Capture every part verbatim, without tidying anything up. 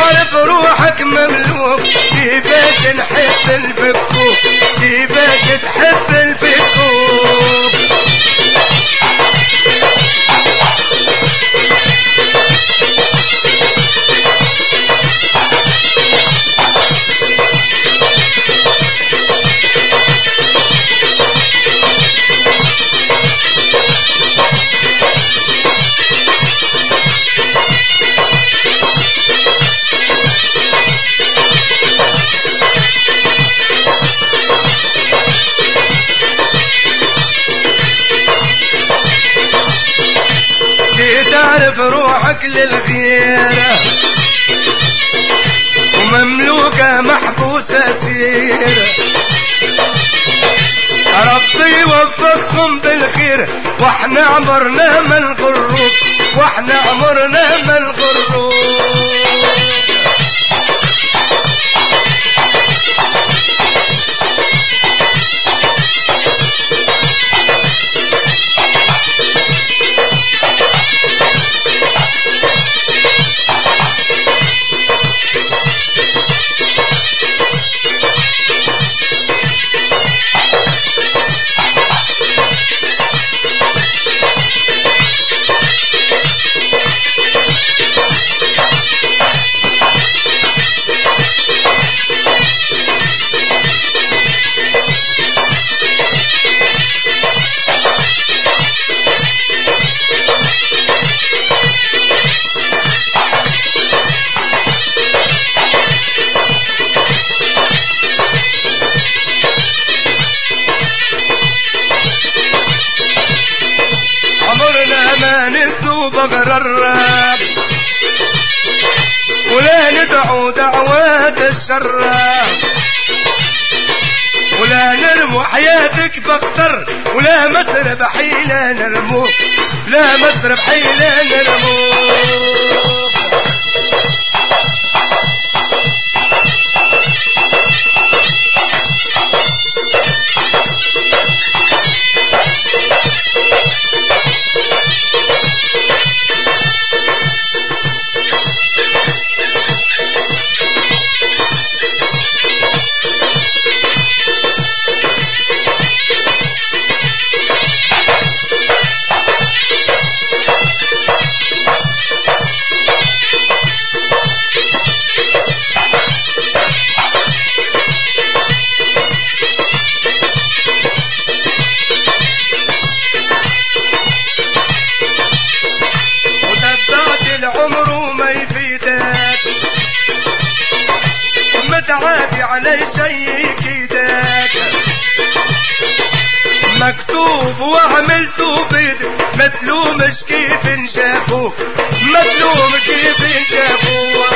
تعرف روحك مملوك كيفاش نحب الفكوك كيفاش تحب الفكوك تعرف روحك للغيرة ومملوكة محبوسة سيرة ربي يوفقكم بالخير واحنا عمرنا ما نغروك واحنا عمرنا ما نغروك بغرر ولا ندعو دعوات الشراب ولا نرمو حياتك بخطر ولا مسرب حيلة نرموك لا مسرب حيلة نرموك متعافي علي شي كيداك مكتوب وعملته بيدك متلومش كيف نشافوك متلوم كيف نشافوك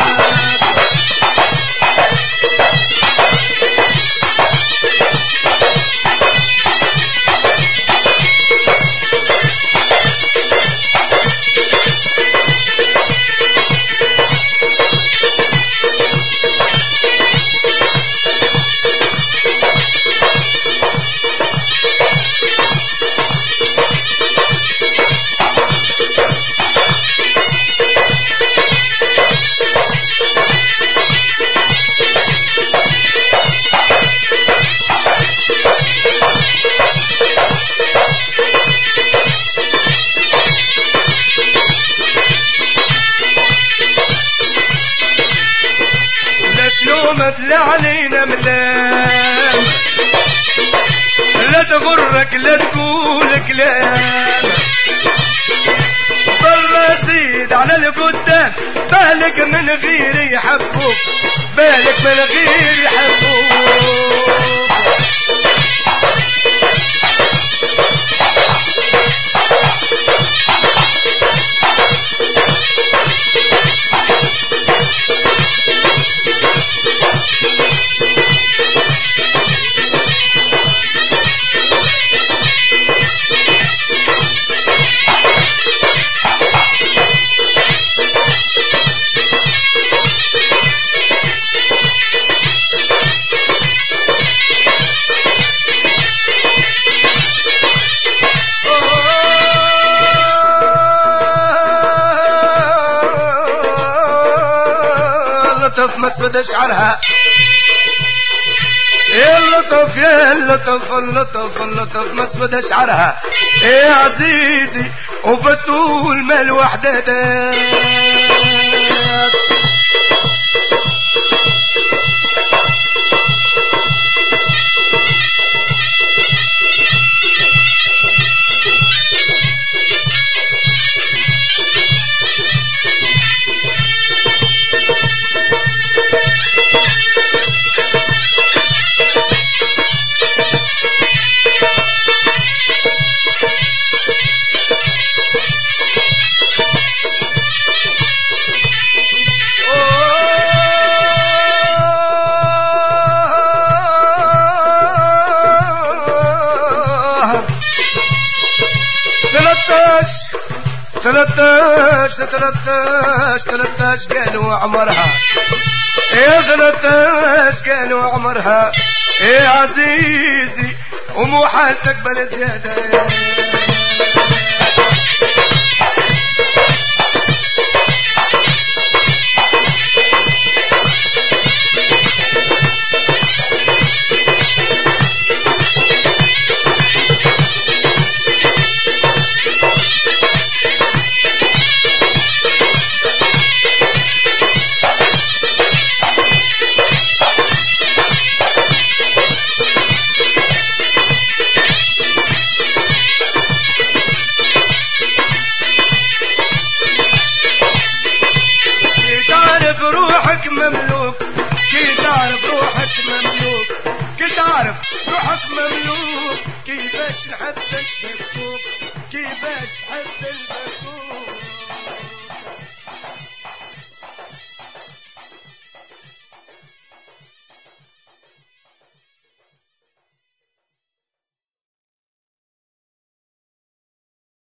لا علينا ملام لا تغرك لا تقول كلام ضل سيد على القدام بالك من غير يحبوك بالك من غير يحبوك اللطف مسود شعرها يا اللطف يا اللطف اللطف اللطف مسود شعرها يا عزيزي وبتول مال وحدة ثلاثاش ثلاثاش ثلاثاش قالوا عمرها يا ثلاثاش قالوا عمرها يا عزيزي ومو حال تقبل زيادة